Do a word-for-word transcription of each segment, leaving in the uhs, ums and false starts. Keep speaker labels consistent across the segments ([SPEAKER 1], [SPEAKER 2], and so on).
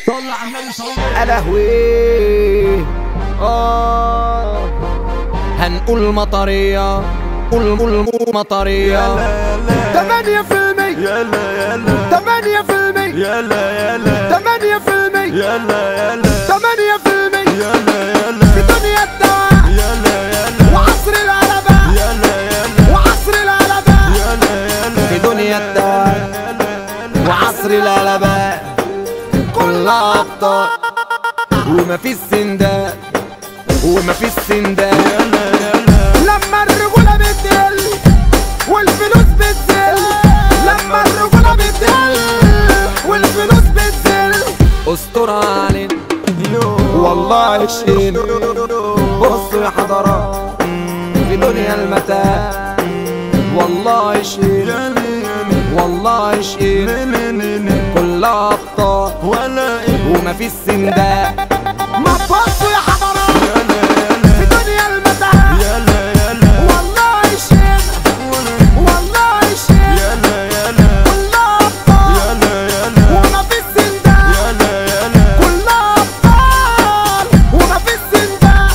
[SPEAKER 1] صلى على النبي صلى الله عليه وسلم.
[SPEAKER 2] ألهوي آه هنقول مطرية، قول قول مطرية. تمانية في المية
[SPEAKER 1] يلا يلا
[SPEAKER 2] تمانية في المية
[SPEAKER 1] يلا يلا
[SPEAKER 2] تمانية في المية
[SPEAKER 1] يلا يلا
[SPEAKER 2] تمانية في المية
[SPEAKER 1] يلا يلا
[SPEAKER 2] في دنيا الدواء
[SPEAKER 1] يلا يلا
[SPEAKER 2] وعصر الغلباء
[SPEAKER 1] يلا يلا
[SPEAKER 2] وعصر الغلباء
[SPEAKER 1] يلا يلا
[SPEAKER 2] في دنيا الدواء وعصر الغلباء كلها أبطال وما في السندان وما في السندان. لما الرجولة بتقل والفلوس بتزل، لما الرجولة بتقل والفلوس بتزل، استرها علينا والله شينا. بصوا يا حضرات في دنيا المتاع والله شينا والله شينا كلها أبطال وما في السندان. ما تبصوا يا حضرات في دنيا المتاع والله شينا والله شينا كلها أبطال وما في السندان كلها أبطال وما في السندان.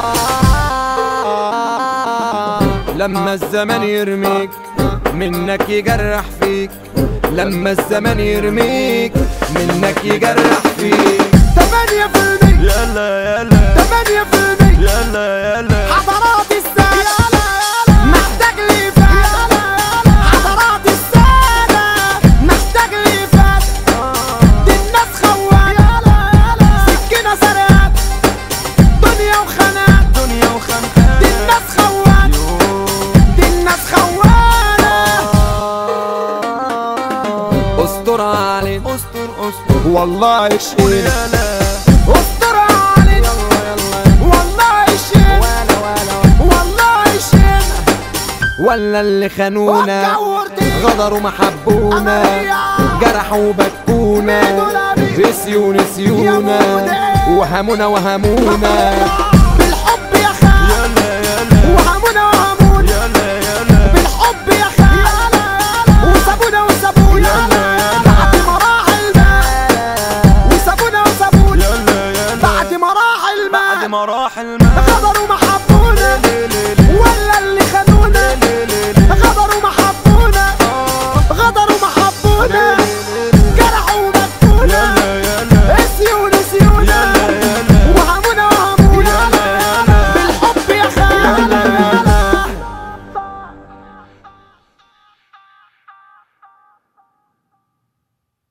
[SPEAKER 2] لما الزمن يرميك منك يجرح فيك، لما الزمن يرميك منك يجرح فيك. تمانية في المية
[SPEAKER 1] يلا يلا
[SPEAKER 2] تمانية في المية
[SPEAKER 1] يلا يلا
[SPEAKER 2] حضرات السادة محتاج لي فات، حضرات السادة محتاج لي فات. دي الناس خوات سكينة سرقات دنيا وخنات
[SPEAKER 1] دنيا وخنقات
[SPEAKER 2] دي الناس خوات دي الناس خوانة. استرها علينا
[SPEAKER 1] استر استر
[SPEAKER 2] والله شينا
[SPEAKER 1] يلا
[SPEAKER 2] استرها علينا والله شينا والله شينا. ولا اللي خانونا غدروا محبونا جرحوا وبكونا نسيوا نسيونا وهمونا وهمونا بالحب يا خال
[SPEAKER 1] يلا يلا
[SPEAKER 2] وهمونا وهمونا
[SPEAKER 1] يلا يلا
[SPEAKER 2] بالحب يا خال وسابونا وسابونا بعد مراحل ما وسابونا وسابونا
[SPEAKER 1] يلا يلا
[SPEAKER 2] بعد مراحل ما
[SPEAKER 1] بعد مراحل